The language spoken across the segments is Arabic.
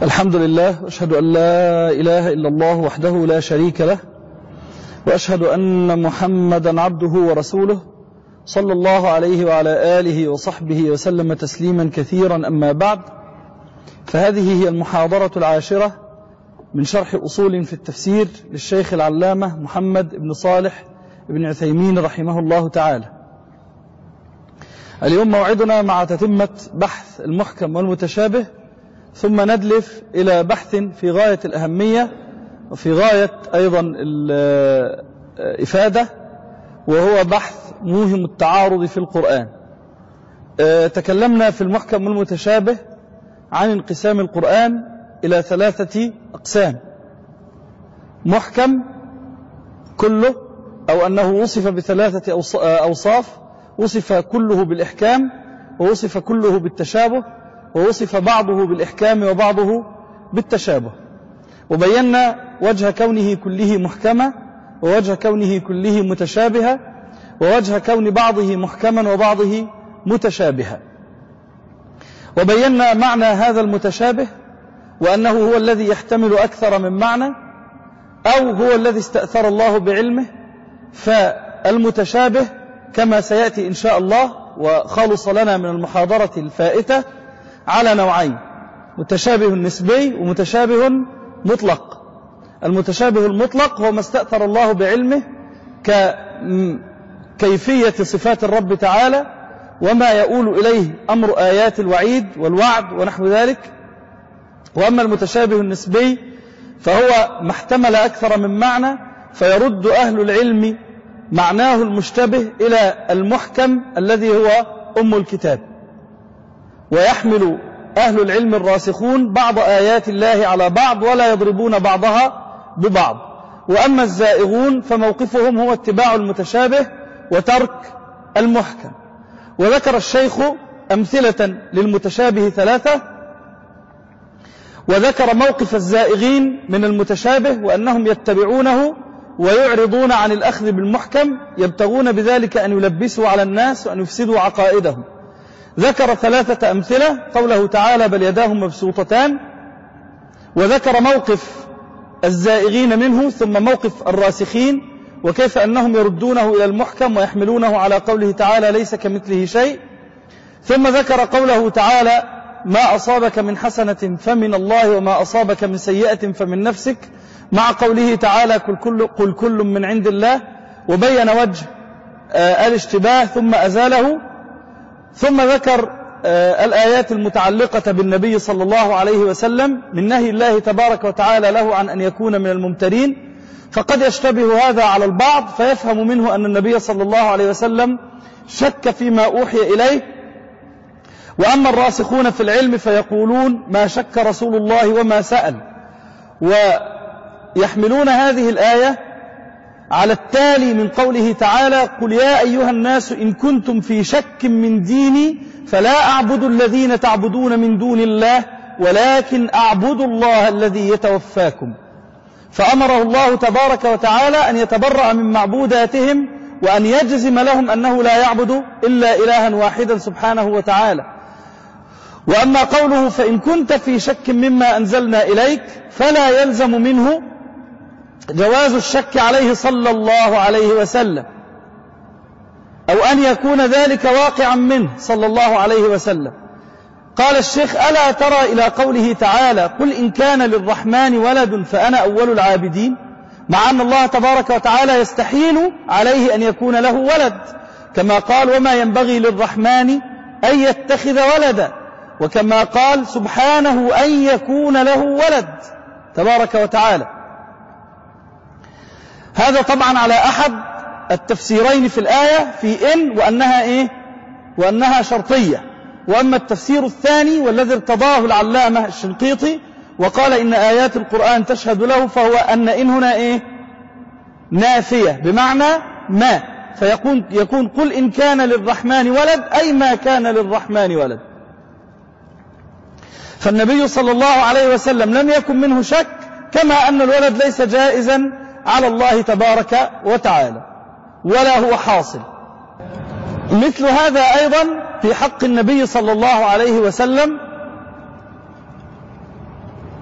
الحمد لله، وأشهد أن لا إله إلا الله وحده لا شريك له، وأشهد أن محمدا عبده ورسوله صلى الله عليه وعلى آله وصحبه وسلم تسليما كثيرا. أما بعد، فهذه هي المحاضرة العاشرة من شرح أصول في التفسير للشيخ العلامة محمد بن صالح بن عثيمين رحمه الله تعالى. اليوم موعدنا مع تتمة بحث المحكم والمتشابه، ثم ندلف إلى بحث في غاية الأهمية وفي غاية أيضا الإفادة، وهو بحث موهم التعارض في القرآن. تكلمنا في المحكم والمتشابه عن انقسام القرآن إلى 3 أقسام: محكم كله، أو أنه وصف ب3 أوصاف: وصف كله بالإحكام، ووصف كله بالتشابه، ووصف بعضه بالإحكام وبعضه بالتشابه. وبينا وجه كونه كله محكمة، ووجه كونه كله متشابهة، ووجه كون بعضه محكما وبعضه متشابها. وبينا معنى هذا المتشابه، وأنه هو الذي يحتمل أكثر من معنى، أو هو الذي استأثر الله بعلمه. فالمتشابه كما سيأتي إن شاء الله وخالص لنا من المحاضرة الفائتة على نوعين: متشابه نسبي ومتشابه مطلق. المتشابه المطلق هو ما استأثر الله بعلمه ككيفية صفات الرب تعالى وما يؤول إليه أمر آيات الوعيد والوعد ونحو ذلك. وأما المتشابه النسبي فهو ما احتمل أكثر من معنى، فيرد أهل العلم معناه المشتبه إلى المحكم الذي هو أم الكتاب، ويحمل أهل العلم الراسخون بعض آيات الله على بعض ولا يضربون بعضها ببعض. وأما الزائغون فموقفهم هو اتباع المتشابه وترك المحكم. وذكر الشيخ أمثلة للمتشابه 3، وذكر موقف الزائغين من المتشابه وأنهم يتبعونه ويعرضون عن الأخذ بالمحكم، يبتغون بذلك أن يلبسوا على الناس وأن يفسدوا عقائدهم. ذكر 3 أمثلة: قوله تعالى: بل يداه مبسوطتان. وذكر موقف الزائغين منه، ثم موقف الراسخين، وكيف أنهم يردونه إلى المحكم ويحملونه على قوله تعالى: ليس كمثله شيء. ثم ذكر قوله تعالى: ما أصابك من حسنة فمن الله وما أصابك من سيئة فمن نفسك، مع قوله تعالى: قل كل من عند الله. وبين وجه الاشتباه ثم أزاله. ثم ذكر الآيات المتعلقة بالنبي صلى الله عليه وسلم من نهي الله تبارك وتعالى له عن أن يكون من الممترين، فقد يشتبه هذا على البعض فيفهم منه أن النبي صلى الله عليه وسلم شك فيما أوحي إليه. وأما الراسخون في العلم فيقولون: ما شك رسول الله وما سأل. ويحملون هذه الآية على التالي من قوله تعالى: قل يا أيها الناس إن كنتم في شك من ديني فلا أعبد الذين تعبدون من دون الله ولكن أعبد الله الذي يتوفاكم. فأمره الله تبارك وتعالى أن يتبرأ من معبوداتهم وأن يجزم لهم أنه لا يعبد إلا إلها واحدا سبحانه وتعالى. وأما قوله: فإن كنت في شك مما أنزلنا إليك، فلا يلزم منه جواز الشك عليه صلى الله عليه وسلم، أو أن يكون ذلك واقعا منه صلى الله عليه وسلم. قال الشيخ: ألا ترى إلى قوله تعالى: قل إن كان للرحمن ولد فأنا أول العابدين، مع أن الله تبارك وتعالى يستحيل عليه أن يكون له ولد، كما قال: وما ينبغي للرحمن أن يتخذ ولدا، وكما قال سبحانه أن يكون له ولد تبارك وتعالى. هذا طبعا على أحد التفسيرين في الآية، في إن وأنها إيه؟ وأنها شرطية. وأما التفسير الثاني والذي ارتضاه العلامة الشنقيطي وقال إن آيات القرآن تشهد له، فهو أن إن هنا إيه؟ نافية بمعنى ما، يكون قل إن كان للرحمن ولد، أي ما كان للرحمن ولد. فالنبي صلى الله عليه وسلم لم يكن منه شك، كما أن الولد ليس جائزا على الله تبارك وتعالى ولا هو حاصل. مثل هذا أيضا في حق النبي صلى الله عليه وسلم،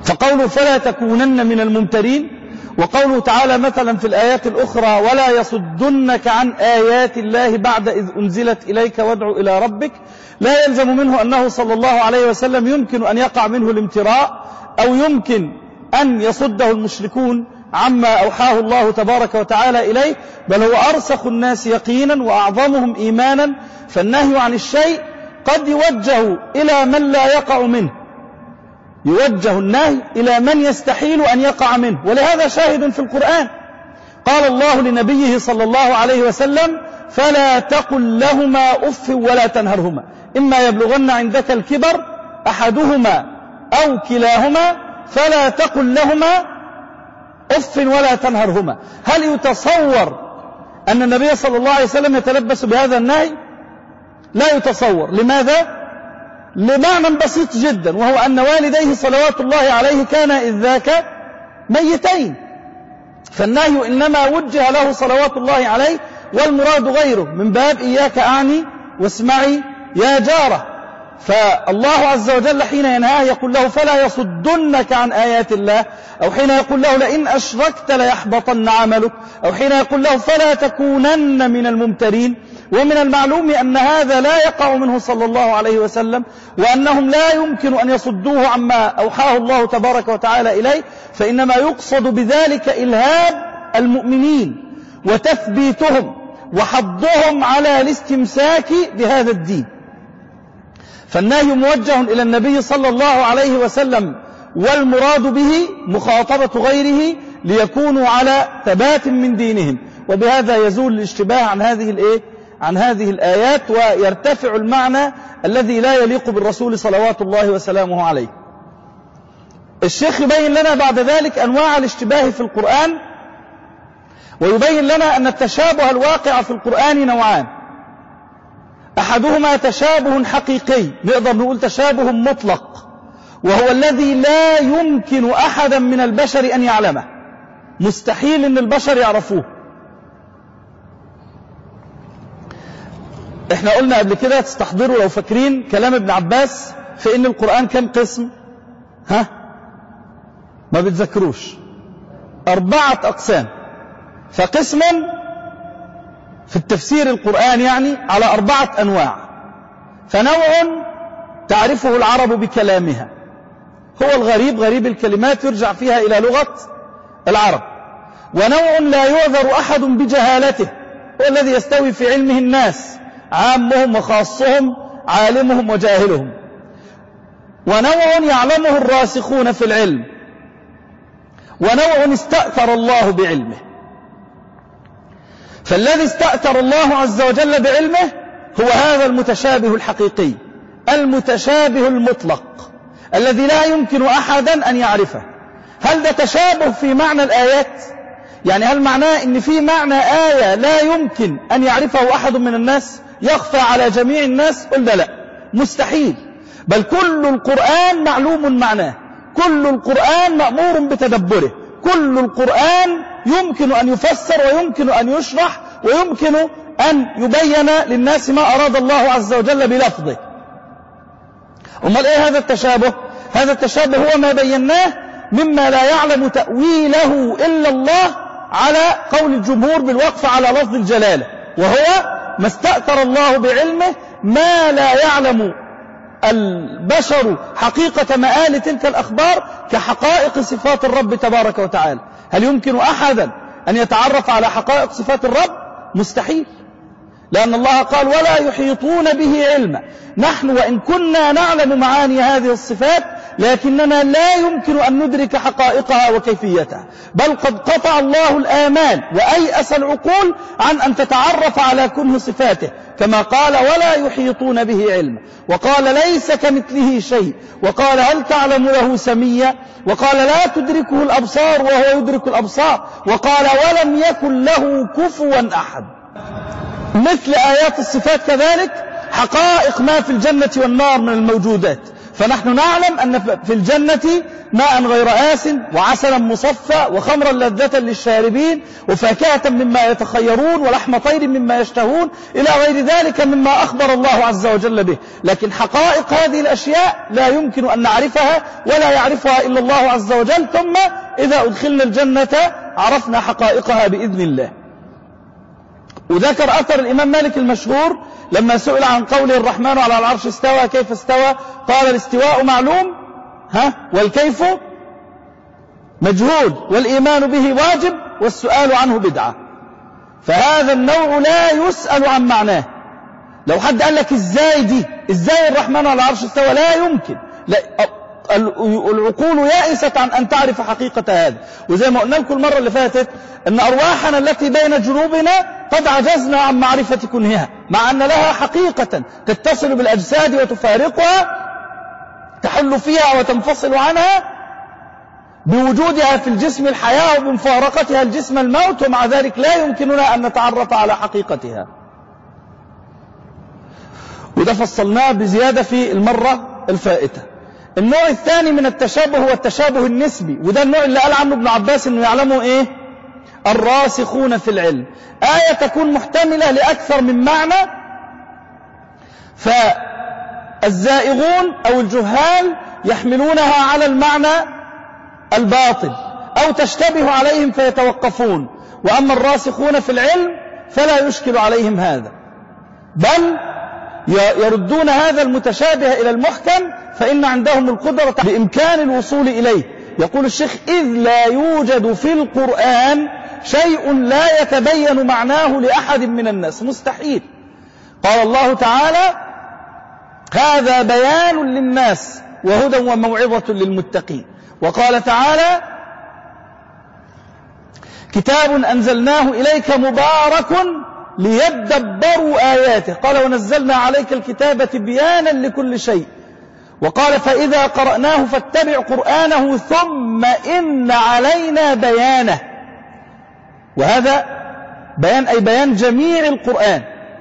فقوله فلا تكونن من الممترين، وقوله تعالى مثلا في الآيات الأخرى ولا يصدنك عن آيات الله بعد إذ أنزلت إليك وادع إلى ربك، لا يلزم منه أنه صلى الله عليه وسلم يمكن أن يقع منه الامتراء أو يمكن أن يصده المشركون عما أوحاه الله تبارك وتعالى إليه، بل هو أرسخ الناس يقينا وأعظمهم إيمانا، فالنهي عن الشيء قد يوجه إلى من لا يقع منه، يوجه النهي إلى من يستحيل أن يقع منه. ولهذا شاهد في القرآن قال الله لنبيه صلى الله عليه وسلم فلا تقل لهما أف ولا تنهرهما إما يبلغن عندك الكبر أحدهما أو كلاهما فلا تقل لهما أف ولا تنهرهما. هل يتصور أن النبي صلى الله عليه وسلم يتلبس بهذا النهي؟ لا يتصور. لماذا؟ لمعنى بسيط جدا، وهو أن والديه صلوات الله عليه كان إذ ذاك ميتين، فالنهي إنما وجه له صلوات الله عليه، والمراد غيره من باب إياك أعني واسمعي يا جارة. فالله عز وجل حين ينهاه يقول له فلا يصدنك عن آيات الله، أو حين يقول له لئن أشركت ليحبطن عملك، أو حين يقول له فلا تكونن من الممترين. ومن المعلوم أن هذا لا يقع منه صلى الله عليه وسلم، وأنهم لا يمكن أن يصدوه عما أوحاه الله تبارك وتعالى إليه، فإنما يقصد بذلك إلهاب المؤمنين وتثبيتهم وحضهم على الاستمساك بهذا الدين. فالنهي موجه إلى النبي صلى الله عليه وسلم، والمراد به مخاطبة غيره ليكونوا على ثبات من دينهم، وبهذا يزول الاشتباه عن هذه الآيات، ويرتفع المعنى الذي لا يليق بالرسول صلوات الله وسلامه عليه. الشيخ يبين لنا بعد ذلك أنواع الاشتباه في القرآن، ويبين لنا أن التشابه الواقع في القرآن نوعان، أحدهما تشابه حقيقي، نقدر نقول تشابه مطلق، وهو الذي لا يمكن أحدا من البشر أن يعلمه، مستحيل أن البشر يعرفوه. احنا قلنا قبل كده تستحضروا لو فاكرين كلام ابن عباس في ان القرآن كم قسم؟ ما بتذكروش؟ 4 أقسام. فقسم في التفسير القرآن يعني على 4 أنواع. فنوع تعرفه العرب بكلامها، هو الغريب، غريب الكلمات يرجع فيها إلى لغة العرب. ونوع لا يعذر أحد بجهالته، هو الذي يستوي في علمه الناس، عامهم وخاصهم، عالمهم وجاهلهم. ونوع يعلمه الراسخون في العلم، ونوع استأثر الله بعلمه. فالذي استأثر الله عز وجل بعلمه هو هذا المتشابه الحقيقي، المتشابه المطلق، الذي لا يمكن أحدا أن يعرفه. هل ده تشابه في معنى الآيات؟ يعني هل معناه أن في معنى آية لا يمكن أن يعرفه أحد من الناس، يخفى على جميع الناس؟ قلنا لا، مستحيل. بل كل القرآن معلوم معناه، كل القرآن مأمور بتدبره، كل القرآن يمكن أن يفسر ويمكن أن يشرح ويمكن أن يبين للناس ما أراد الله عز وجل بلفظه. أمال إيه هذا التشابه؟ هذا التشابه هو ما بيناه مما لا يعلم تأويله إلا الله، على قول الجمهور بالوقف على لفظ الجلالة، وهو ما استأثر الله بعلمه، ما لا يعلم البشر حقيقة مآل تلك الأخبار كحقائق صفات الرب تبارك وتعالى. هل يمكن أحدا أن يتعرف على حقائق صفات الرب؟ مستحيل، لأن الله قال ولا يحيطون به علما. نحن وإن كنا نعلم معاني هذه الصفات، لكننا لا يمكن أن ندرك حقائقها وكيفيتها، بل قد قطع الله الآمال وأيأس العقول عن أن تتعرف على كنه صفاته، كما قال ولا يحيطون به علما، وقال ليس كمثله شيء، وقال هل تعلم له سميا، وقال لا تدركه الأبصار وهو يدرك الأبصار، وقال ولم يكن له كفوا أحد. مثل آيات الصفات كذلك حقائق ما في الجنة والنار من الموجودات. فنحن نعلم أن في الجنة ماء غير آس وعسلا مصفى وخمرا لذة للشاربين وفاكهة مما يتخيرون ولحم طير مما يشتهون إلى غير ذلك مما أخبر الله عز وجل به. لكن حقائق هذه الأشياء لا يمكن أن نعرفها ولا يعرفها إلا الله عز وجل، ثم إذا أدخلنا الجنة عرفنا حقائقها بإذن الله. وذكر أثر الإمام مالك المشهور لما سئل عن قوله الرحمن على العرش استوى كيف استوى، قال الاستواء معلوم والكيف مجهول والإيمان به واجب والسؤال عنه بدعة. فهذا النوع لا يسأل عن معناه. لو حد قال لك ازاي الرحمن على العرش استوى، لا يمكن، لا العقول يائست عن أن تعرف حقيقة هذا. وزي ما قلنا لكم المرة اللي فاتت أن أرواحنا التي بين جنوبنا قد عجزنا عن معرفة كنهها، مع أن لها حقيقة تتصل بالأجساد وتفارقها، تحل فيها وتنفصل عنها بوجودها في الجسم الحياة وبمفارقتها الجسم الموت، ومع ذلك لا يمكننا أن نتعرف على حقيقتها. وده فصلناه بزيادة في المرة الفائتة. النوع الثاني من التشابه هو التشابه النسبي، وده النوع اللي قال عنه ابن عباس انه يعلمه الراسخون في العلم. آية تكون محتملة لأكثر من معنى، فالزائغون أو الجهال يحملونها على المعنى الباطل أو تشتبه عليهم فيتوقفون، وأما الراسخون في العلم فلا يشكل عليهم هذا، بل يردون هذا المتشابه إلى المحكم، فإن عندهم القدرة بإمكان الوصول إليه. يقول الشيخ: إذ لا يوجد في القرآن شيء لا يتبين معناه لأحد من الناس، مستحيل. قال الله تعالى: هذا بيان للناس وهدى وموعظة للمتقين. وقال تعالى: كتاب أنزلناه إليك مبارك ليدبروا آياته. قال: ونزلنا عليك الكتاب تبيانا لكل شيء. وقال: فإذا قرأناه فاتبع قرآنه ثم إن علينا بيانه. وهذا بيان أي بيان جميع القرآن،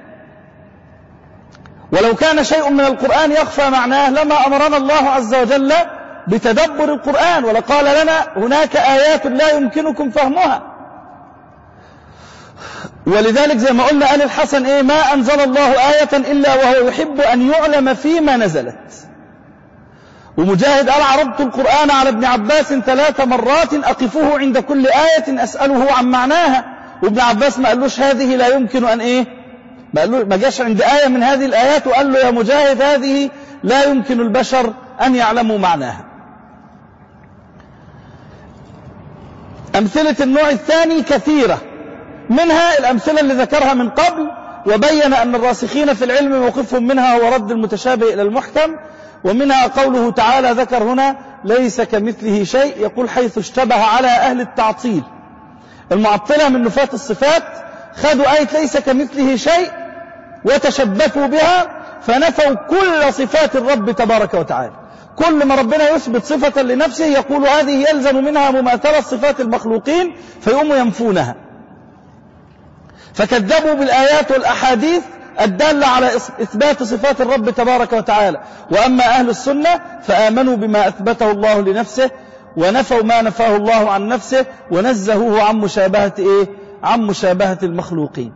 ولو كان شيء من القرآن يخفى معناه لما أمرنا الله عز وجل بتدبر القرآن، ولقال لنا: هناك آيات لا يمكنكم فهمها. ولذلك زي ما قلنا قال الحسن: ما أنزل الله آية إلا وهو يحب أن يعلم فيما نزلت. ومجاهد قال: عرضت القرآن على ابن عباس 3 مرات أقفه عند كل آية أسأله عن معناها. وابن عباس ما قالوش هذه لا يمكن أن ما جاش عند آية من هذه الآيات وقال له: يا مجاهد هذه لا يمكن البشر أن يعلموا معناها. أمثلة النوع الثاني كثيرة، منها الأمثلة اللي ذكرها من قبل، وبين أن الراسخين في العلم موقفهم منها هو رد المتشابه إلى المحكم. ومنها قوله تعالى ذكر هنا: ليس كمثله شيء، يقول حيث اشتبه على أهل التعطيل. المعطلة من نفاة الصفات خذوا آية ليس كمثله شيء وتشبثوا بها، فنفوا كل صفات الرب تبارك وتعالى. كل ما ربنا يثبت صفة لنفسه يقول هذه يلزم منها مماثلة صفات المخلوقين، فيقوموا ينفونها. فكذبوا بالآيات والأحاديث الدالة على إثبات صفات الرب تبارك وتعالى. وأما أهل السنة فآمنوا بما أثبته الله لنفسه ونفوا ما نفاه الله عن نفسه ونزهوه عن مشابهة المخلوقين.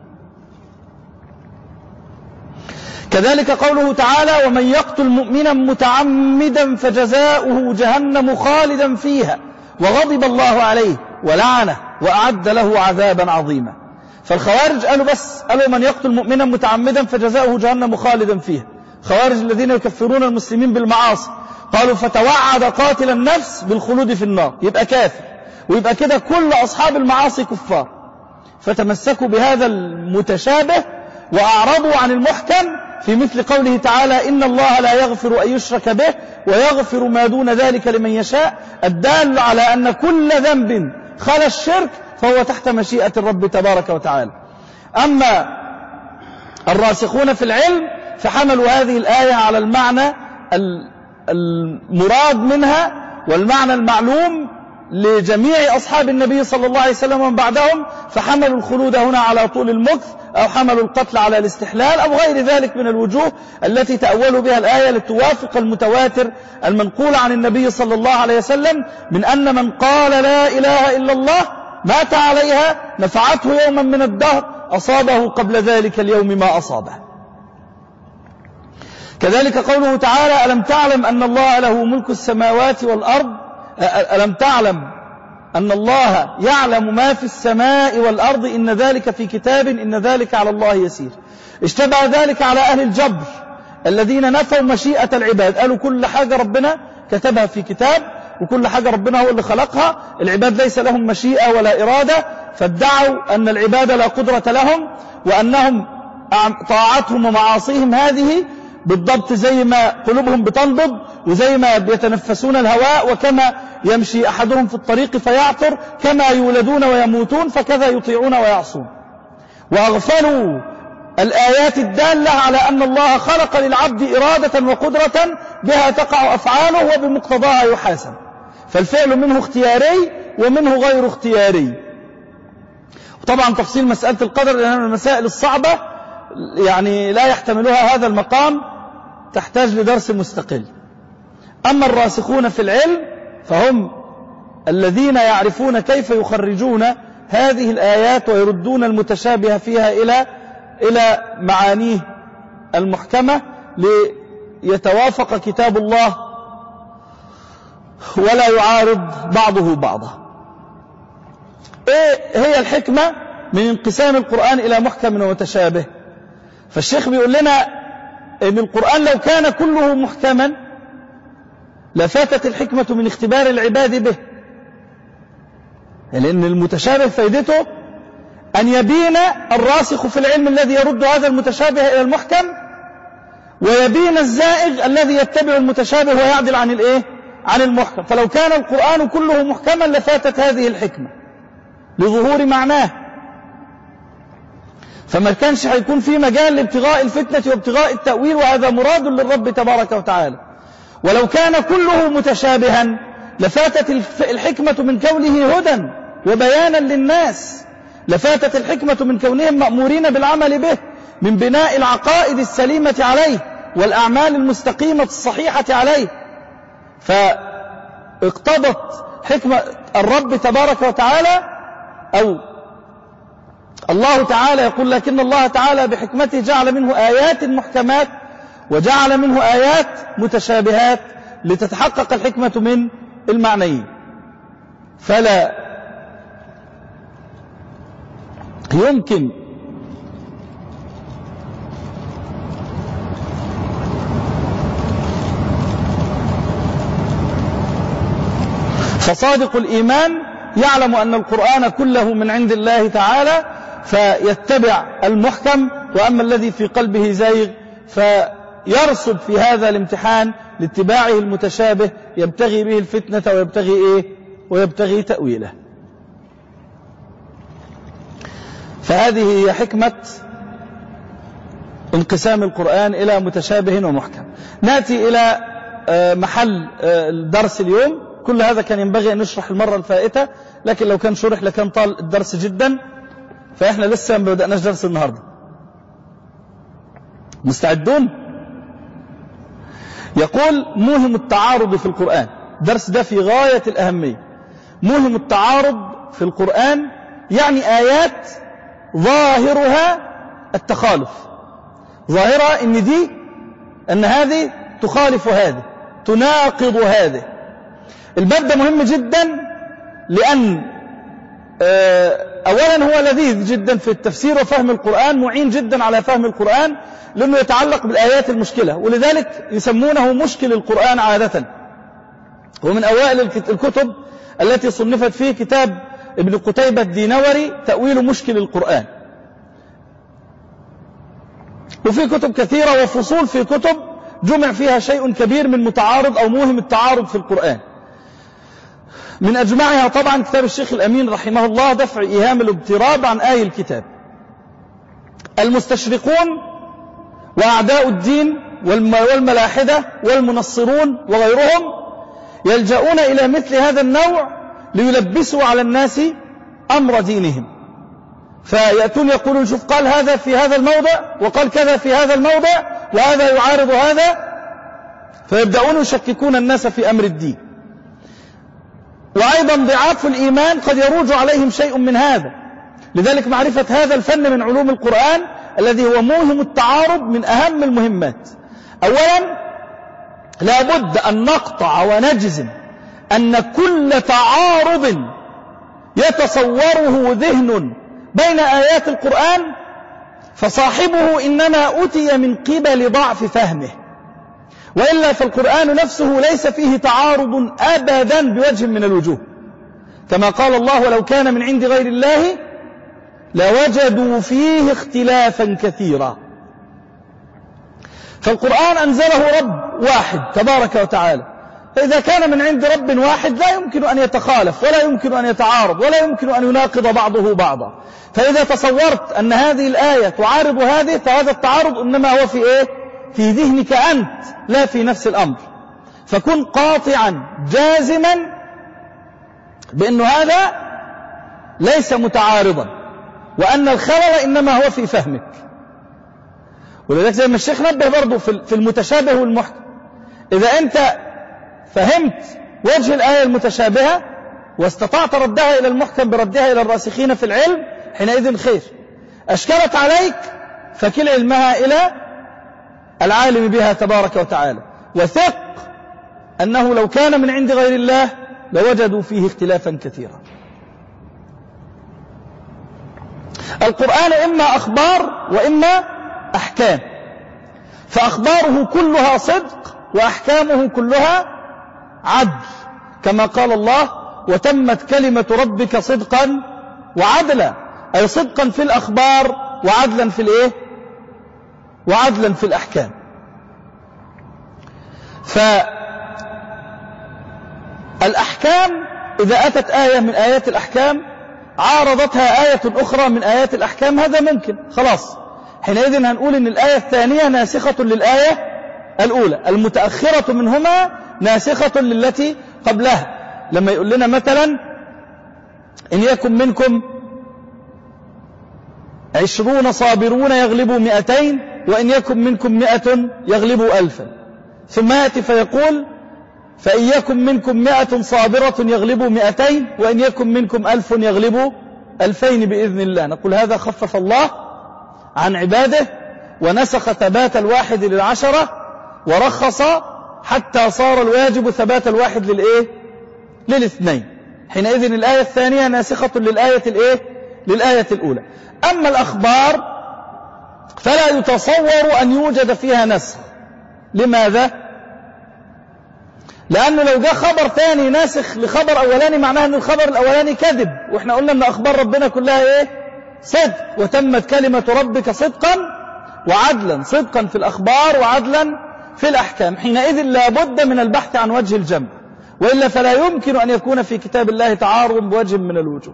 كذلك قوله تعالى: ومن يقتل مؤمنا متعمدا فجزاؤه جهنم خالدا فيها وغضب الله عليه ولعنه وأعد له عذابا عظيما. فالخوارج قالوا من يقتل مؤمنا متعمدا فجزاؤه جهنم خالدا فيها. خوارج الذين يكفرون المسلمين بالمعاصي قالوا: فتوعد قاتل النفس بالخلود في النار، يبقى كافر، ويبقى كده كل أصحاب المعاصي كفار. فتمسكوا بهذا المتشابه وأعرضوا عن المحكم في مثل قوله تعالى: إن الله لا يغفر أن يشرك به ويغفر ما دون ذلك لمن يشاء، الدال على أن كل ذنب خلا الشرك فهو تحت مشيئة الرب تبارك وتعالى. أما الراسخون في العلم فحملوا هذه الآية على المعنى المراد منها والمعنى المعلوم لجميع أصحاب النبي صلى الله عليه وسلم ومن بعدهم، فحملوا الخلود هنا على طول المكث، أو حملوا القتل على الاستحلال، أو غير ذلك من الوجوه التي تأولوا بها الآية لتوافق المتواتر المنقول عن النبي صلى الله عليه وسلم من أن من قال لا إله إلا الله مات عليها نفعته يوما من الدهر أصابه قبل ذلك اليوم ما أصابه. كذلك قوله تعالى: ألم تعلم أن الله له ملك السماوات والأرض، ألم تعلم أن الله يعلم ما في السماء والأرض إن ذلك في كتاب إن ذلك على الله يسير. اشتبه ذلك على أهل الجبر الذين نفوا مشيئة العباد، قالوا كل حاجة ربنا كتبها في كتاب، وكل حاجة ربنا هو اللي خلقها، العباد ليس لهم مشيئة ولا إرادة، فادعوا أن العباد لا قدرة لهم، وأنهم طاعتهم ومعاصيهم هذه بالضبط زي ما قلوبهم بتنبض، وزي ما بيتنفسون الهواء، وكما يمشي أحدهم في الطريق فيعثر، كما يولدون ويموتون فكذا يطيعون ويعصون. وأغفلوا الآيات الدالة على أن الله خلق للعبد إرادة وقدرة بها تقع أفعاله وبمقتضاها يحاسب، فالفعل منه اختياري ومنه غير اختياري. وطبعا تفصيل مسألة القدر لأنها من المسائل الصعبة يعني لا يحتملها هذا المقام، تحتاج لدرس مستقل. أما الراسخون في العلم فهم الذين يعرفون كيف يخرجون هذه الآيات ويردون المتشابه فيها إلى معانيه المحكمة ليتوافق كتاب الله ولا يعارض بعضه بعضا. إيه هي الحكمة من انقسام القرآن إلى محكم ومتشابه؟ فالشيخ بيقول لنا إن القرآن لو كان كله محكما لفاتت الحكمة من اختبار العباد به، لأن المتشابه فائدته أن يبين الراسخ في العلم الذي يرد هذا المتشابه إلى المحكم، ويبين الزائغ الذي يتبع المتشابه ويعدل عن المحكم. فلو كان القرآن كله محكما لفاتت هذه الحكمة لظهور معناه، فما كانش هيكون في مجال لابتغاء الفتنة وابتغاء التأويل، وهذا مراد للرب تبارك وتعالى. ولو كان كله متشابها لفاتت الحكمة من كونه هدى وبيانا للناس، لفاتت الحكمة من كونهم مأمورين بالعمل به، من بناء العقائد السليمة عليه والأعمال المستقيمة الصحيحة عليه. فاقتضت حكمة الرب تبارك وتعالى، أو الله تعالى يقول: لكن الله تعالى بحكمته جعل منه آيات محكمات وجعل منه آيات متشابهات لتتحقق الحكمة من المعنيين. فلا يمكن فصادق الإيمان يعلم أن القرآن كله من عند الله تعالى فيتبع المحكم، وأما الذي في قلبه زيغ فيرصد في هذا الامتحان لاتباعه المتشابه يبتغي به الفتنة ويبتغي تأويله. فهذه هي حكمة انقسام القرآن إلى متشابه ومحكم. نأتي إلى محل الدرس اليوم. كل هذا كان ينبغي أن نشرح المرة الفائتة، لكن لو كان شرح لكان طال الدرس جدا، فإحنا لسه ما بدأناش درس النهاردة. مستعدون؟ يقول: موهم التعارض في القرآن. الدرس ده في غاية الأهمية. موهم التعارض في القرآن يعني آيات ظاهرها التخالف، ظاهرها أن هذه تخالف هذه، تناقض هذه. الباب ده مهم جدا، لأن أولا هو لذيذ جدا في التفسير وفهم القرآن، معين جدا على فهم القرآن، لأنه يتعلق بالآيات المشكلة، ولذلك يسمونه مشكل القرآن عادة. ومن أوائل الكتب التي صنفت فيه كتاب ابن قتيبة الدينوري تأويل مشكل القرآن. وفي كتب كثيرة وفصول في كتب جمع فيها شيء كبير من متعارض أو موهم التعارض في القرآن. من أجمعها طبعا كتاب الشيخ الأمين رحمه الله دفع إيهام الاضطراب عن آي الكتاب. المستشرقون وأعداء الدين والملاحدة والمنصرون وغيرهم يلجؤون إلى مثل هذا النوع ليلبسوا على الناس أمر دينهم، فيأتون يقولون شوف قال هذا في هذا الموضع وقال كذا في هذا الموضع وهذا يعارض هذا، فيبدأون يشككون الناس في أمر الدين. وأيضا ضعاف الإيمان قد يروج عليهم شيء من هذا. لذلك معرفة هذا الفن من علوم القرآن الذي هو موهم التعارض من أهم المهمات. أولا لا بد أن نقطع ونجزم أن كل تعارض يتصوره ذهن بين آيات القرآن فصاحبه إنما أتي من قبل ضعف فهمه، وإلا فالقرآن نفسه ليس فيه تعارض أبدا بوجه من الوجوه، كما قال الله ولو كان من عند غير الله لوجدوا فيه اختلافا كثيرا. فالقرآن أنزله رب واحد تبارك وتعالى، فإذا كان من عند رب واحد لا يمكن أن يتخالف ولا يمكن أن يتعارض ولا يمكن أن يناقض بعضه بعضا. فإذا تصورت أن هذه الآية تعارض هذه فهذا التعارض إنما هو في إيه؟ في ذهنك أنت لا في نفس الأمر، فكن قاطعا جازما بأن هذا ليس متعارضا وأن الخلل إنما هو في فهمك. ولذلك زي ما الشيخ نبه برضو في المتشابه والمحكم، إذا أنت فهمت وجه الآية المتشابهة واستطعت ردها إلى المحكم بردها إلى الراسخين في العلم حينئذ خير. أشكلت عليك فكل علمها إلى العالم بها تبارك وتعالى، وثق أنه لو كان من عند غير الله لوجدوا فيه اختلافا كثيرا. القرآن إما أخبار وإما أحكام، فأخباره كلها صدق وأحكامه كلها عدل، كما قال الله وتمت كلمة ربك صدقا وعدلا، أي صدقا في الأخبار وعدلا في الإيه؟ وعدلا في الأحكام. فالأحكام إذا أتت آية من آيات الأحكام عارضتها آية أخرى من آيات الأحكام هذا ممكن، خلاص حينئذ هنقول إن الآية الثانية ناسخة للآية الأولى، المتأخرة منهما ناسخة للتي قبلها. لما يقول لنا مثلا إن يكن منكم 20 صابرون يغلبوا 200 وإن يكن منكم 100 يغلبوا 1000، ثم يأتي فيقول فإن يكن منكم 100 صابرة يغلبوا 200 وإن يكن منكم 1000 يغلبوا 2000 بإذن الله. نقول هذا خفف الله عن عباده ونسخ ثبات الواحد للعشرة ورخص حتى صار الواجب ثبات الواحد للإيه؟ للاثنين. حينئذ الآية الثانية ناسخة للآية الإيه؟ للآية الأولى. أما الأخبار فلا يتصور أن يوجد فيها نسخ. لماذا؟ لأنه لو جاء خبر ثاني ناسخ لخبر أولاني معناه أن الخبر الأولاني كذب، وإحنا قلنا أن أخبار ربنا كلها إيه؟ صدق، وتمت كلمة ربك صدقا وعدلا، صدقا في الأخبار وعدلا في الأحكام. حينئذ لا بد من البحث عن وجه الجمع، وإلا فلا يمكن أن يكون في كتاب الله تعارض بوجه من الوجوه.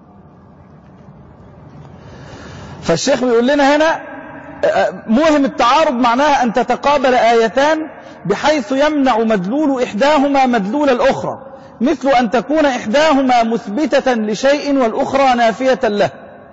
فالشيخ بيقول لنا هنا موهم التعارض معناها أن تتقابل آيتان بحيث يمنع مدلول إحداهما مدلول الأخرى، مثل أن تكون إحداهما مثبتة لشيء والأخرى نافية له.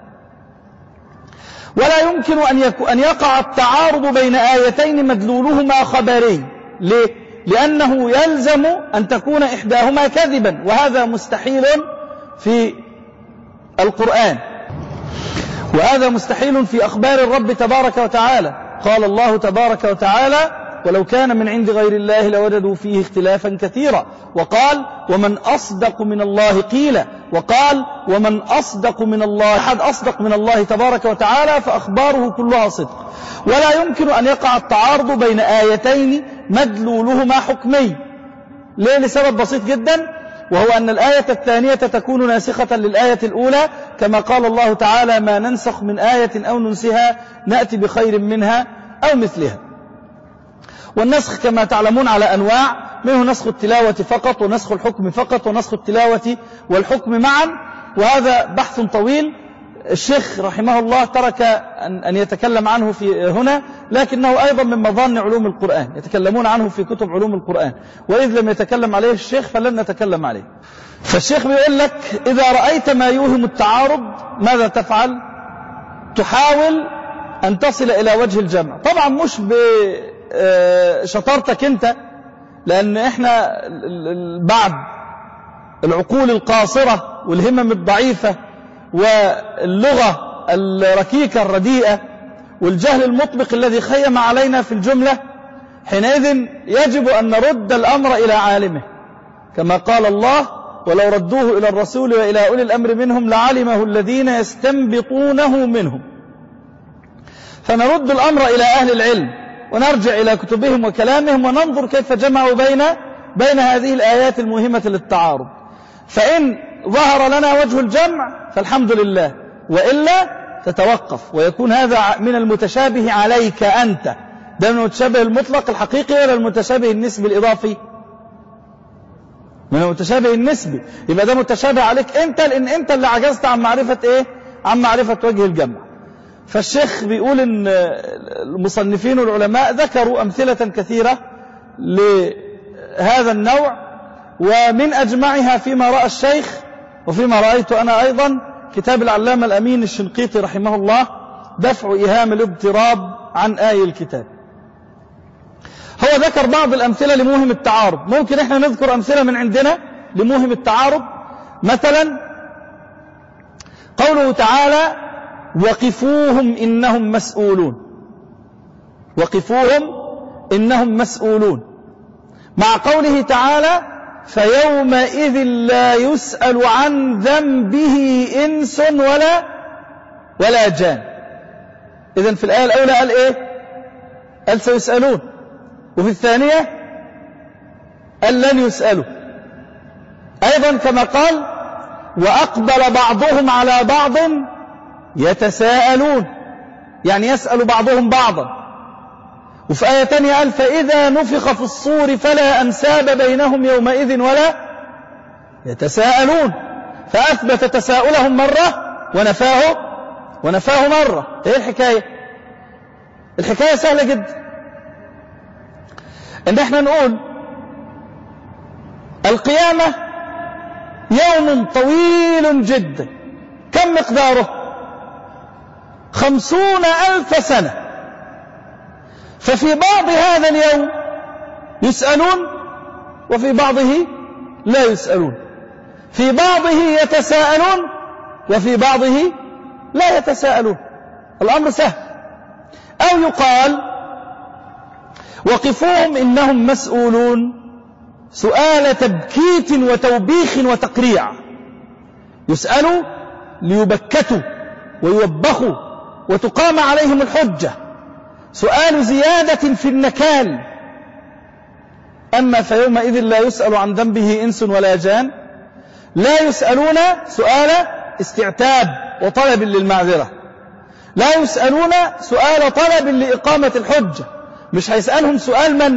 ولا يمكن أن يقع التعارض بين آيتين مدلولهما خبري. ليه؟ لأنه يلزم أن تكون إحداهما كذبا، وهذا مستحيل في القرآن، وهذا مستحيل في أخبار الرب تبارك وتعالى. قال الله تبارك وتعالى ولو كان من عند غير الله لوجدوا فيه اختلافا كثيرا، وقال ومن أصدق من الله قيلا، وقال ومن أصدق من الله، أحد أصدق من الله تبارك وتعالى، فأخباره كلها صدق. ولا يمكن أن يقع التعارض بين آيتين مدلولهما حكمي. ليه؟ لسبب بسيط جدا، وهو أن الآية الثانية تكون ناسخة للآية الأولى، كما قال الله تعالى ما ننسخ من آية أو ننسها نأتي بخير منها أو مثلها. والنسخ كما تعلمون على أنواع، منه نسخ التلاوة فقط ونسخ الحكم فقط ونسخ التلاوة والحكم معا، وهذا بحث طويل الشيخ رحمه الله ترك أن يتكلم عنه في هنا، لكنه أيضا من مظان علوم القرآن، يتكلمون عنه في كتب علوم القرآن، وإذ لم يتكلم عليه الشيخ فلن نتكلم عليه. فالشيخ بيقول لك إذا رأيت ما يوهم التعارض ماذا تفعل؟ تحاول أن تصل إلى وجه الجمع، طبعا مش بشطارتك أنت، لأن إحنا بعد العقول القاصرة والهمم الضعيفة واللغة الركيكة الرديئة والجهل المطبق الذي خيم علينا في الجملة، حينئذ يجب أن نرد الأمر إلى عالمه، كما قال الله: ولو ردوه إلى الرسول وإلى أولي الأمر منهم لعلمه الذين يستنبطونه منهم. فنرد الأمر إلى أهل العلم ونرجع إلى كتبهم وكلامهم وننظر كيف جمعوا بين هذه الآيات المهمة للتعارض. فإن ظهر لنا وجه الجمع فالحمد لله، وإلا تتوقف، ويكون هذا من المتشابه عليك أنت. ده من المتشابه المطلق الحقيقي ولا المتشابه النسبي الإضافي؟ من المتشابه النسبي، يبقى ده متشابه عليك أنت، لأن أنت اللي عجزت عن معرفة إيه؟ عن معرفة وجه الجمع. فالشيخ بيقول إن المصنفين والعلماء ذكروا أمثلة كثيرة لهذا النوع، ومن أجمعها فيما رأى الشيخ وفيما رأيت أنا أيضا كتاب العلامة الأمين الشنقيطي رحمه الله، دفع إيهام الاضطراب عن آي الكتاب. هو ذكر بعض الأمثلة لموهم التعارض، ممكن إحنا نذكر أمثلة من عندنا لموهم التعارض. مثلا قوله تعالى: وقفوهم إنهم مسؤولون. وقفوهم إنهم مسؤولون، مع قوله تعالى: فيومئذ لا يسأل عن ذنبه إنس ولا جان. إذن في الآية الأولى قال إيه؟ قال سيسألون، وفي الثانية قال لن يسألوا. أيضا كما قال: وأقبل بعضهم على بعض يتساءلون، يعني يسأل بعضهم بعضا. وفي آية تانية قال: فإذا نفخ في الصور فلا أنساب بينهم يومئذ ولا يتساءلون، فأثبت تساؤلهم مرة ونفاه مرة. إيه الحكاية؟ الحكاية سهلة جدا، إن احنا نقول القيامة يوم طويل جدا، كم مقداره؟ 50,000 سنة. ففي بعض هذا اليوم يسألون وفي بعضه لا يسألون، في بعضه يتساءلون وفي بعضه لا يتساءلون. الأمر سهل. أو يقال: وقفوهم إنهم مسؤولون، سؤال تبكيت وتوبيخ وتقريع، يسألوا ليبكتوا ويوبخوا وتقام عليهم الحجة، سؤال زيادة في النكال. أما فيومئذ لا يسأل عن ذنبه إنس ولا جان، لا يسألون سؤال استعتاب وطلب للمعذرة، لا يسألون سؤال طلب لإقامة الحجة. مش هيسألهم سؤال من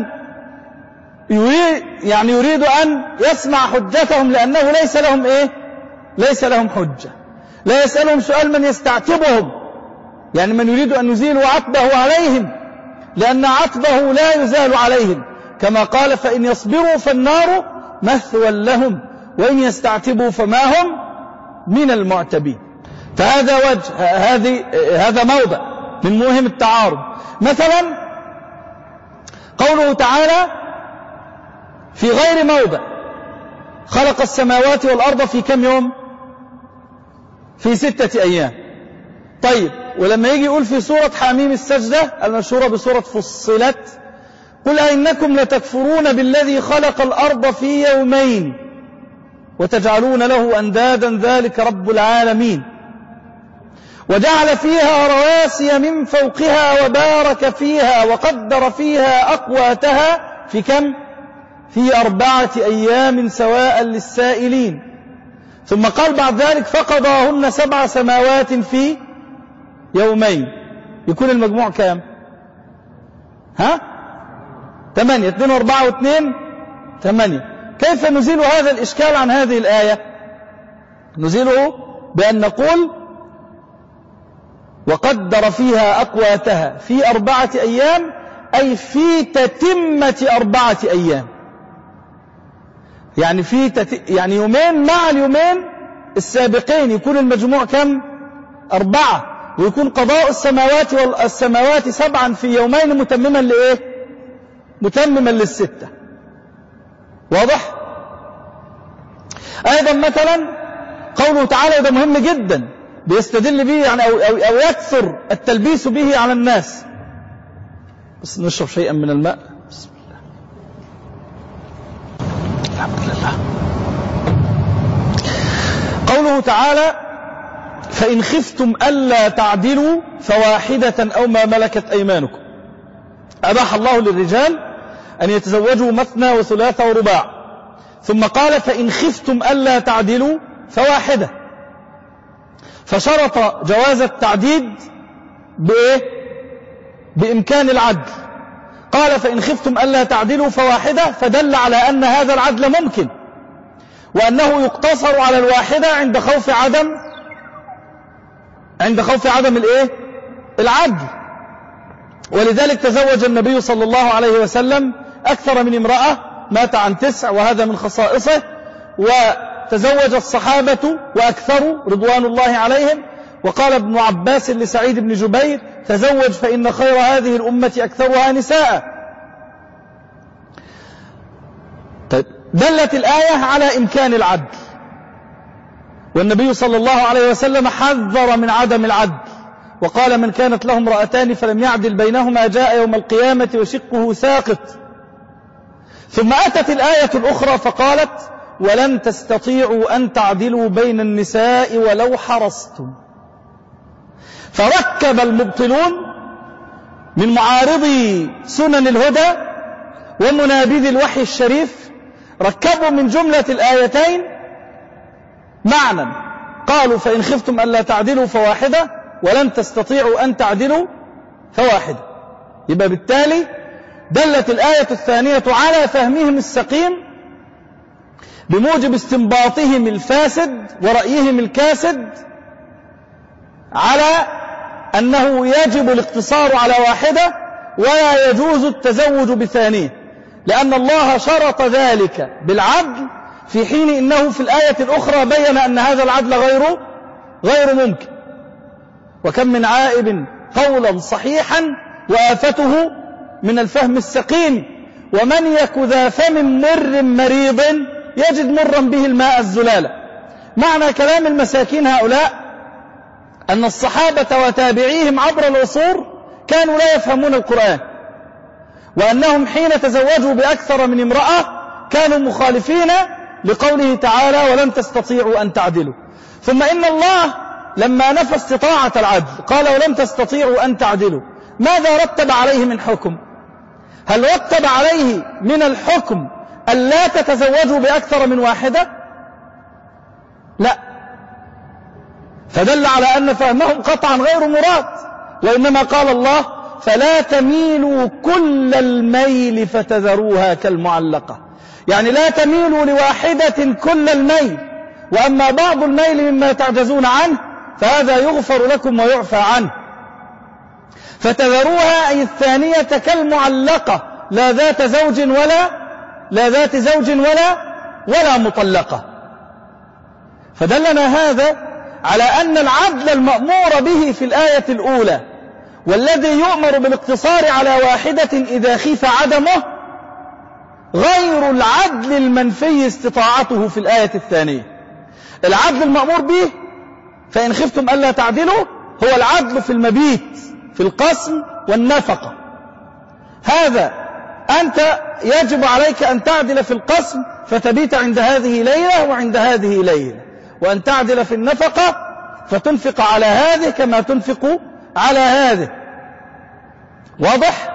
يريد أن يسمع حجتهم لأنه ليس لهم حجة. لا يسألهم سؤال من يستعتبهم، يعني من يريد أن يزيلوا عتبه عليهم، لأن عتبه لا يزال عليهم، كما قال: فإن يصبروا فالنار مثوى لهم وإن يستعتبوا فما هم من المعتبين. فهذا وجه، هذا موضع من موهم التعارض. مثلا قوله تعالى في غير موضع: خلق السماوات والأرض في كم يوم؟ في 6 أيام. طيب، ولما يجي يقول في سورة حميم السجدة المشهورة بسورة فصلت: قل أئنكم لتكفرون بالذي خلق الأرض في يومين وتجعلون له أندادا ذلك رب العالمين وجعل فيها رواسي من فوقها وبارك فيها وقدر فيها أقواتها في كم؟ في 4 أيام سواء للسائلين. ثم قال بعد ذلك: فقضاهن 7 سماوات في يومين. يكون المجموع كام؟ 8. 2 و4 و2 8. كيف نزيل هذا الإشكال عن هذه الآية؟ نزيله بأن نقول وقدر فيها أقواتها في 4 أيام، أي في تتمة 4 أيام، يعني يعني يومين مع اليومين السابقين، يكون المجموع كم؟ 4، ويكون قضاء السماوات 7 في يومين متمما لإيه؟ متمما لل6. واضح؟ أيضا مثلا قوله تعالى، وده مهم جدا بيستدل به يعني أو يكثر التلبيس به على الناس. بس نشرب شيئا من الماء. بسم الله. الحمد لله. قوله تعالى: فإن خفتم ألا تعدلوا فواحدة أو ما ملكت أيمانكم. أباح الله للرجال أن يتزوجوا مثنى وثلاث ورباع، ثم قال: فإن خفتم ألا تعدلوا فواحدة، فشرط جواز التعديد بإيه؟ بإمكان العدل. قال: فإن خفتم ألا تعدلوا فواحدة، فدل على أن هذا العدل ممكن، وأنه يقتصر على الواحدة عند خوف عدم الإيه؟ العدل. ولذلك تزوج النبي صلى الله عليه وسلم أكثر من امرأة، مات عن 9، وهذا من خصائصه. وتزوج الصحابة وأكثروا رضوان الله عليهم. وقال ابن عباس لسعيد بن جبير: تزوج فإن خير هذه الأمة أكثرها نساء. طيب، دلت الآية على إمكان العدل، والنبي صلى الله عليه وسلم حذر من عدم العدل، وقال: من كانت له امرأتان فلم يعدل بينهما جاء يوم القيامة وشقه ساقط. ثم أتت الآية الأخرى فقالت: ولن تستطيعوا أن تعدلوا بين النساء ولو حرصتم. فركب المبطلون من معارضي سنن الهدى ومنابذ الوحي الشريف، ركبوا من جملة الآيتين معنى، قالوا: فإن خفتم ألا تعدلوا فواحدة، ولن تستطيعوا أن تعدلوا فواحدة. يبقى بالتالي دلت الآية الثانية على فهمهم السقيم بموجب استنباطهم الفاسد ورأيهم الكاسد على أنه يجب الاقتصار على واحدة ولا يجوز التزوج بثانية، لأن الله شرط ذلك بالعدل، في حين إنه في الآية الأخرى بين أن هذا العدل غير ممكن. وكم من عائب قولا صحيحا وآفته من الفهم السقيم، ومن يك ذا فم مر مريض يجد مرا به الماء الزلالة. معنى كلام المساكين هؤلاء أن الصحابة وتابعيهم عبر العصور كانوا لا يفهمون القرآن، وأنهم حين تزوجوا بأكثر من امرأة كانوا مخالفين لقوله تعالى: ولن تستطيعوا أن تعدلوا. ثم إن الله لما نفى استطاعة العدل قال: ولن تستطيعوا أن تعدلوا. ماذا رتب عليه من حكم؟ هل رتب عليه من الحكم ألا تتزوجوا بأكثر من واحدة؟ لا، فدل على أن فهمهم قطعا غير مراد، وإنما قال الله: فلا تميلوا كل الميل فتذروها كالمعلقة، يعني لا تميلوا لواحدة كل الميل، وأما بعض الميل مما تعجزون عنه فهذا يغفر لكم ويعفى عنه. فتذروها أي الثانية كالمعلقة، لا ذات زوج ولا مطلقة. فدلنا هذا على أن العدل المأمور به في الآية الأولى، والذي يؤمر بالاقتصار على واحدة إذا خيف عدمه، غير العدل المنفي استطاعته في الآية الثانية. العدل المأمور به فإن خفتم ألا تعدلوا هو العدل في المبيت، في القسم والنفقة. هذا أنت يجب عليك أن تعدل في القسم فتبيت عند هذه ليلة وعند هذه ليلة، وأن تعدل في النفقة فتنفق على هذه كما تنفق على هذه. واضح؟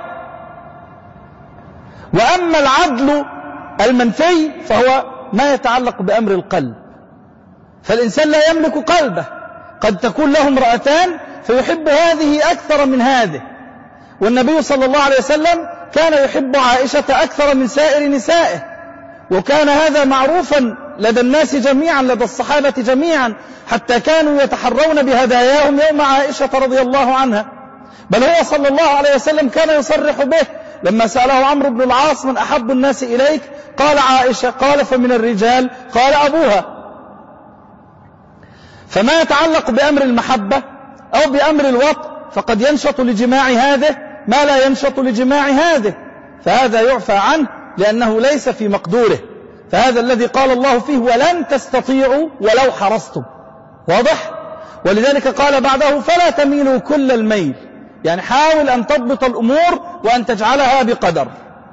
وأما العدل المنفي فهو ما يتعلق بأمر القلب، فالإنسان لا يملك قلبه، قد تكون له امرأتان فيحب هذه أكثر من هذه، والنبي صلى الله عليه وسلم كان يحب عائشة أكثر من سائر نسائه، وكان هذا معروفا لدى الناس جميعا، لدى الصحابة جميعا، حتى كانوا يتحرون بهداياهم يوم عائشة رضي الله عنها. بل هو صلى الله عليه وسلم كان يصرح به لما سأله عمرو بن العاص: من أحب الناس إليك؟ قال عائشة. قال: فمن الرجال؟ قال: أبوها. فما يتعلق بأمر المحبة أو بأمر الوطء فقد ينشط لجماع هذه ما لا ينشط لجماع هذه، فهذا يعفى عنه لأنه ليس في مقدوره. فهذا الذي قال الله فيه: ولن تستطيعوا ولو حرصتم. واضح؟ ولذلك قال بعده: فلا تميلوا كل الميل، يعني حاول أن تضبط الأمور وأن تجعلها بقدر.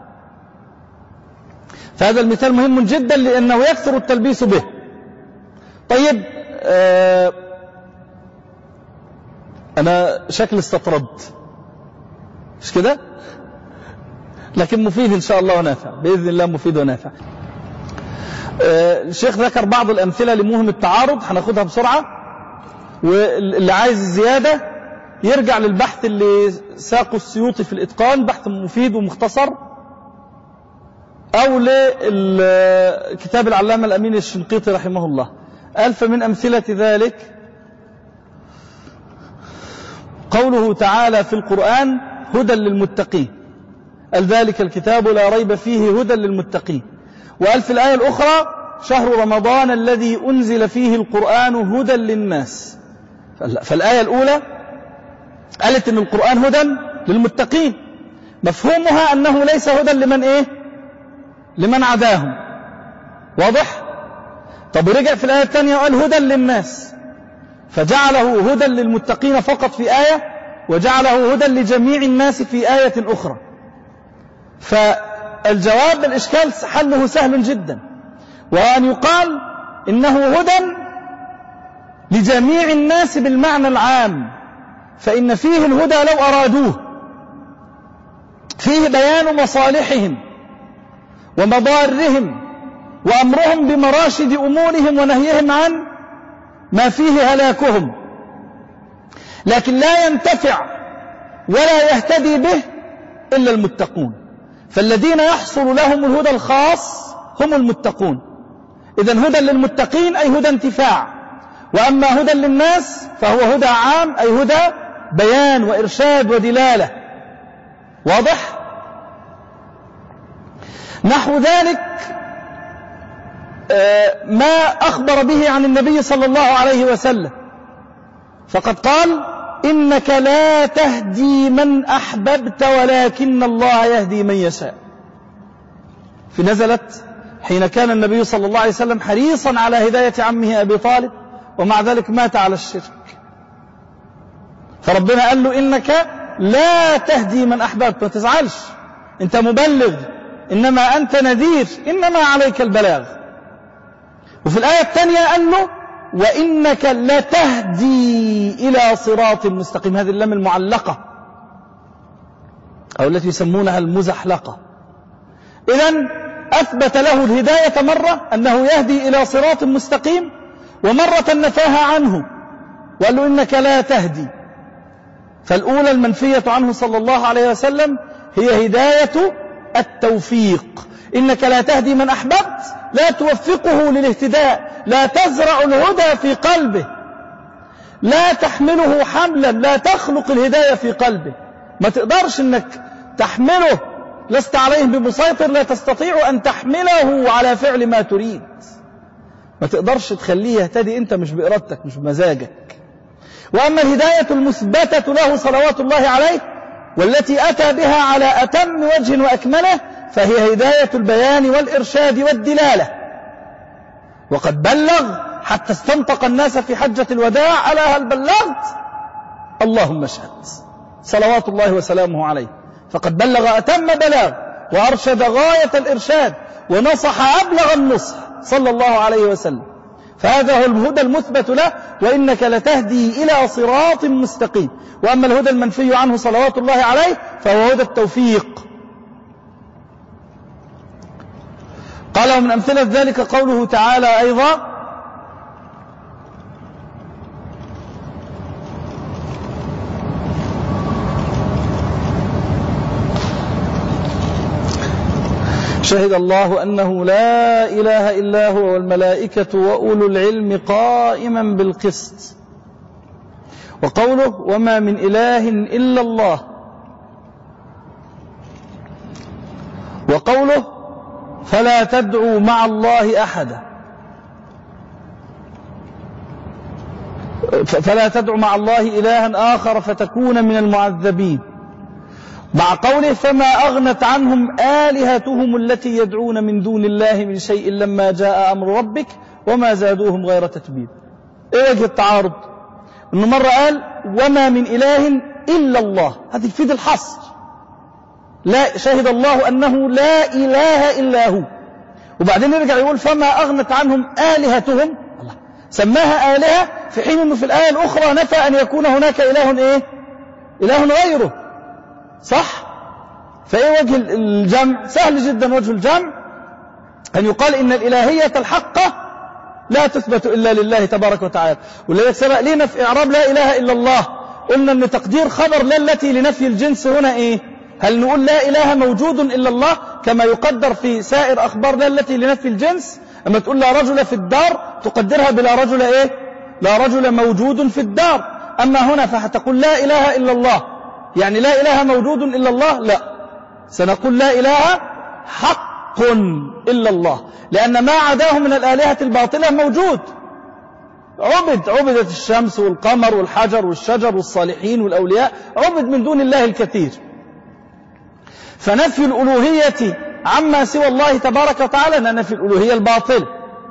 فهذا المثال مهم جدا لأنه يكثر التلبيس به. طيب، أنا شكل استطردت، مش كده؟ لكن مفيد إن شاء الله ونافع بإذن الله، مفيد ونافع. الشيخ ذكر بعض الأمثلة لمهم التعارض، هناخدها بسرعة، واللي عايز زيادة يرجع للبحث اللي ساقه السيوطي في الإتقان، بحث مفيد ومختصر، أو لكتاب العلامة الأمين الشنقيطي رحمه الله. قال: فمن أمثلة ذلك قوله تعالى في القرآن: هدى للمتقين. قال: ذلك الكتاب لا ريب فيه هدى للمتقين. وقال في الآية الأخرى: شهر رمضان الذي أنزل فيه القرآن هدى للناس. فالآية الأولى قالت إن القرآن هدى للمتقين، مفهومها أنه ليس هدى لمن إيه؟ لمن عداهم. واضح؟ طب رجع في الآية الثانية وقال هدى للناس، فجعله هدى للمتقين فقط في آية، وجعله هدى لجميع الناس في آية أخرى. فالجواب الإشكال حله سهل جدا، وأن يقال إنه هدى لجميع الناس بالمعنى العام، فإن فيه الهدى لو أرادوه، فيه بيان مصالحهم ومضارهم وأمرهم بمراشد أمورهم ونهيهم عن ما فيه هلاكهم، لكن لا ينتفع ولا يهتدي به إلا المتقون. فالذين يحصل لهم الهدى الخاص هم المتقون. إذن هدى للمتقين أي هدى انتفاع، وأما هدى للناس فهو هدى عام أي هدى بيان وإرشاد ودلالة. واضح؟ نحو ذلك ما أخبر به عن النبي صلى الله عليه وسلم، فقد قال: إنك لا تهدي من أحببت ولكن الله يهدي من يشاء. فنزلت حين كان النبي صلى الله عليه وسلم حريصا على هداية عمه أبي طالب، ومع ذلك مات على الشرك، فربنا قال له: إنك لا تهدي من أحببت، ما تزعلش، أنت مبلغ، إنما أنت نذير، إنما عليك البلاغ. وفي الآية الثانية قال له: وإنك لتهدي إلى صراط مستقيم. هذه اللام المعلقة أو التي يسمونها المزحلقة. إذن أثبت له الهداية مرة أنه يهدي إلى صراط مستقيم، ومرة نفاها عنه وقال له: إنك لا تهدي. فالأولى المنفية عنه صلى الله عليه وسلم هي هداية التوفيق. إنك لا تهدي من أحببت، لا توفقه للاهتداء، لا تزرع الهدى في قلبه، لا تحمله حملا، لا تخلق الهداية في قلبه. ما تقدرش أنك تحمله، لست عليه بمسيطر، لا تستطيع أن تحمله على فعل ما تريد. ما تقدرش تخليه يهتدي أنت، مش بإرادتك، مش بمزاجك. وأما الهداية المثبتة له صلوات الله عليه والتي أتى بها على أتم وجه وأكمله، فهي هداية البيان والإرشاد والدلالة. وقد بلغ حتى استنطق الناس في حجة الوداع: ألا هل بلغت؟ اللهم اشهد، صلوات الله وسلامه عليه. فقد بلغ أتم بلاغ، وأرشد غاية الإرشاد، ونصح أبلغ النصح صلى الله عليه وسلم. فهذا هو الهدى المثبت له: وإنك لتهدي إلى صراط مستقيم. وأما الهدى المنفي عنه صلوات الله عليه فهو هدى التوفيق. قال: ومن أمثلة ذلك قوله تعالى أيضا: شهد الله أنه لا إله إلا هو والملائكة وأولو العلم قائما بالقسط. وقوله وما من إله إلا الله. وقوله فلا تدعوا مع الله أحدا. فلا تدعوا مع الله إلها آخر فتكون من المعذبين، مع قوله فما أغنت عنهم آلهتهم التي يدعون من دون الله من شيء لما جاء أمر ربك وما زادوهم غير تتبيب. إيه وجه التعارض؟ إنه مرة قال وما من إله إلا الله، هذه تفيد الحصر، لا شهد الله أنه لا إله إلا هو، وبعدين يرجع يقول فما أغنت عنهم آلهتهم، الله سماها آلهة في حين أنه في الآية الأخرى نفى أن يكون هناك إله إيه؟ إله غيره، صح؟ فإيه وجه الجمع؟ سهل جدا وجه الجمع أن يقال إن الإلهية الحقة لا تثبت إلا لله تبارك وتعالى. ولذلك سبق لنا في إعراب لا إله إلا الله قلنا أن تقدير خبر لا التي لنفي الجنس هنا إيه؟ هل نقول لا إله موجود إلا الله كما يقدر في سائر أخبار لا التي لنفي الجنس؟ أما تقول لا رجل في الدار تقدرها بلا رجل إيه؟ لا رجل موجود في الدار. أما هنا فهتقول لا إله إلا الله يعني لا إله موجود إلا الله؟ لا، سنقول لا إله حق إلا الله، لأن ما عداه من الآلهة الباطلة موجود، عبدت الشمس والقمر والحجر والشجر والصالحين والأولياء، عبد من دون الله الكثير. فنفي الألوهية عما سوى الله تبارك وتعالى نفي الألوهية الباطل.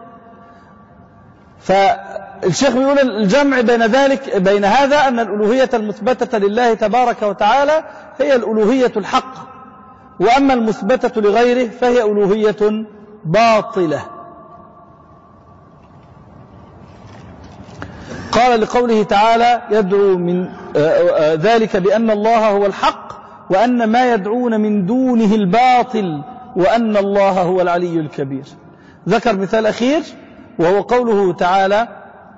فالشيخ يقول الجمع بين هذا أن الألوهية المثبتة لله تبارك وتعالى هي الألوهية الحق، وأما المثبتة لغيره فهي ألوهية باطلة. قال لقوله تعالى يدعو من ذلك بأن الله هو الحق وأن ما يدعون من دونه الباطل وأن الله هو العلي الكبير. ذكر مثال أخير وهو قوله تعالى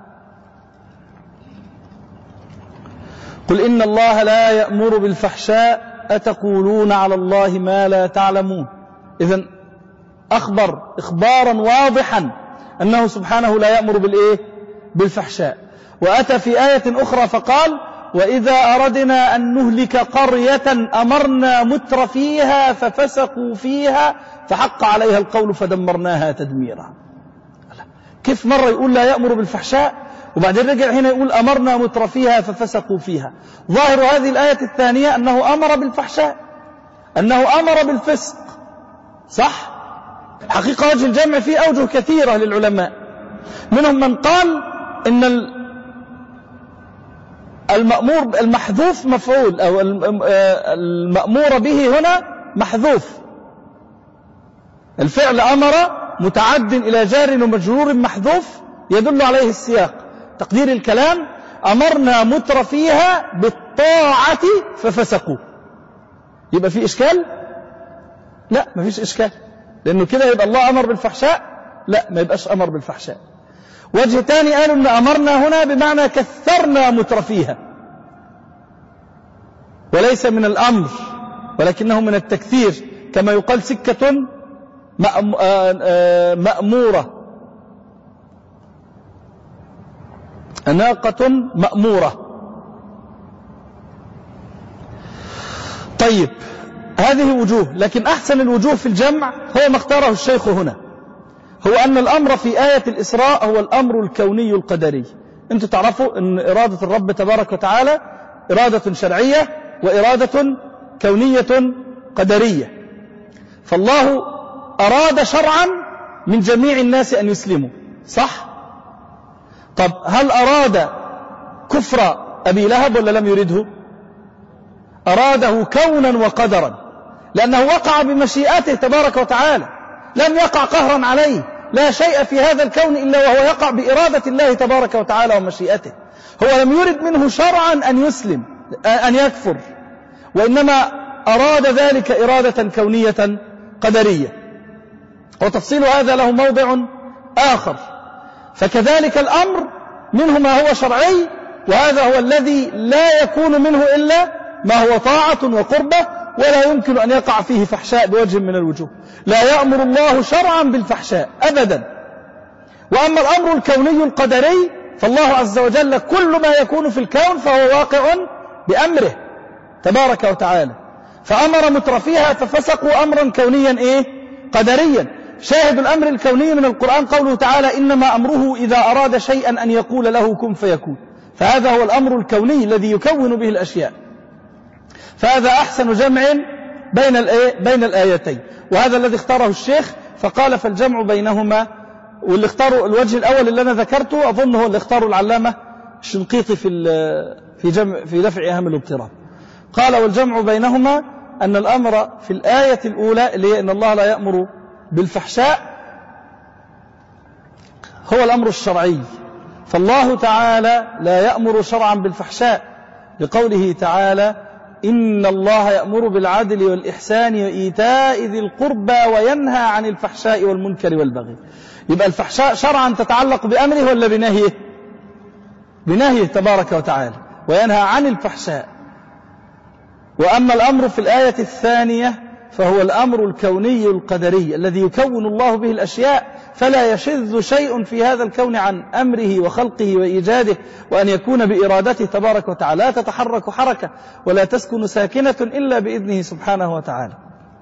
قل إن الله لا يأمر بالفحشاء أتقولون على الله ما لا تعلمون. إذن أخبر إخبارا واضحا أنه سبحانه لا يأمر بالإيه؟ بالفحشاء. وأتى في آية أخرى فقال وإذا أردنا أن نهلك قرية أمرنا متر فيها ففسقوا فيها فحق عليها القول فدمرناها تدميرا. كيف مرة يقول لا يأمر بالفحشاء وبعدين رجع هنا يقول أمرنا متر فيها ففسقوا فيها؟ ظاهر هذه الآية الثانية أنه أمر بالفحشاء، أنه أمر بالفسق، صح؟ حقيقة وجه الجمع فيه أوجه كثيرة للعلماء، منهم من قال إن المأمور المحذوف مفعول أو المأمور به هنا محذوف، الفعل أمر متعد إلى جار ومجرور محذوف يدل عليه السياق. تقدير الكلام أمرنا متر فيها بالطاعة ففسقوا. يبقى في إشكال؟ لا، ما فيش إشكال، لأنه كده يبقى الله أمر بالفحشاء؟ لا، ما يبقاش أمر بالفحشاء. وجه تاني قالوا أن أمرنا هنا بمعنى كثرنا متر فيها، وليس من الأمر ولكنه من التكثير، كما يقال سكة مأمورة، ناقة مأمورة. طيب هذه وجوه، لكن أحسن الوجوه في الجمع هو ما اختاره الشيخ هنا، هو أن الأمر في آية الإسراء هو الأمر الكوني القدري. أنتم تعرفوا أن إرادة الرب تبارك وتعالى إرادة شرعية وإرادة كونية قدرية. فالله أراد شرعا من جميع الناس أن يسلموا، صح؟ طب هل أراد كفر أبي لهب ولا لم يرده؟ أراده كونا وقدرا، لأنه وقع بمشيئته تبارك وتعالى، لم يقع قهرا عليه، لا شيء في هذا الكون إلا وهو يقع بإرادة الله تبارك وتعالى ومشيئته. هو لم يرد منه شرعا أن يسلم أن يكفر، وإنما أراد ذلك إرادة كونية قدرية، وتفصيل هذا له موضع آخر. فكذلك الأمر منه ما هو شرعي، وهذا هو الذي لا يكون منه إلا ما هو طاعة وقربة، ولا يمكن أن يقع فيه فحشاء بوجه من الوجوه. لا يأمر الله شرعا بالفحشاء أبدا. وأما الأمر الكوني القدري فالله عز وجل كل ما يكون في الكون فهو واقع بأمره تبارك وتعالى، فأمر مترفيها ففسقوا أمرا كونيا قدريا. شاهد الأمر الكوني من القرآن قوله تعالى إنما أمره إذا أراد شيئا أن يقول له كن فيكون، فهذا هو الأمر الكوني الذي يكون به الأشياء. فهذا أحسن جمع بين الآيتين، وهذا الذي اختاره الشيخ فقال فالجمع بينهما. واللي اختاروا الوجه الأول اللي أنا ذكرته أظن هو اللي اختاره العلامة الشنقيطي في دفع إيهام الاضطراب. قال والجمع بينهما أن الأمر في الآية الأولى اللي هي إن الله لا يأمر بالفحشاء هو الأمر الشرعي، فالله تعالى لا يأمر شرعا بالفحشاء لقوله تعالى إن الله يأمر بالعدل والإحسان وإيتاء ذي القربى وينهى عن الفحشاء والمنكر والبغي. يبقى الفحشاء شرعا تتعلق بأمره ولا بنهيه؟ بنهيه تبارك وتعالى، وينهى عن الفحشاء. وأما الأمر في الآية الثانية فهو الأمر الكوني القدري الذي يكون الله به الأشياء، فلا يشذ شيء في هذا الكون عن أمره وخلقه وإيجاده، وأن يكون بإرادته تبارك وتعالى، لا تتحرك حركة ولا تسكن ساكنة إلا بإذنه سبحانه وتعالى.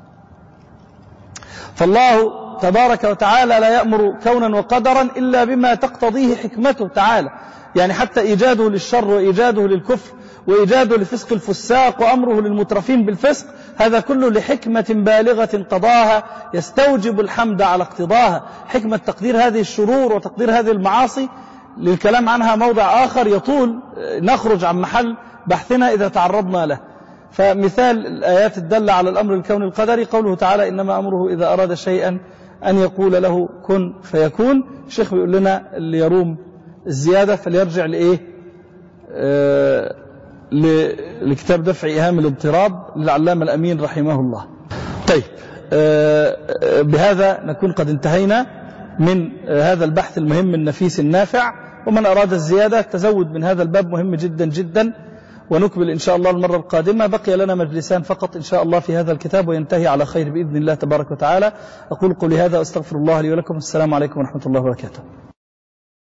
فالله تبارك وتعالى لا يأمر كونا وقدرا إلا بما تقتضيه حكمته تعالى، يعني حتى إيجاده للشر وإيجاده للكفر وإيجاده لفسق الفساق وأمره للمترفين بالفسق، هذا كله لحكمة بالغة قضاها يستوجب الحمد على اقتضاها. حكمة تقدير هذه الشرور وتقدير هذه المعاصي للكلام عنها موضع آخر يطول، نخرج عن محل بحثنا إذا تعرضنا له. فمثال الآيات الدالة على الأمر الكوني القدري قوله تعالى إنما أمره إذا أراد شيئا أن يقول له كن فيكون. الشيخ بيقول لنا اللي يروم الزيادة فليرجع لكتاب دفع إيهام الاضطراب للعلامة الأمين رحمه الله. طيب، بهذا نكون قد انتهينا من هذا البحث المهم النفيس النافع، ومن أراد الزيادة تزود من هذا الباب مهم جدا جدا، ونكمل إن شاء الله المرة القادمة. بقي لنا مجلسان فقط إن شاء الله في هذا الكتاب وينتهي على خير بإذن الله تبارك وتعالى. أقول قولي هذا وأستغفر الله لي ولكم. السلام عليكم ورحمة الله وبركاته.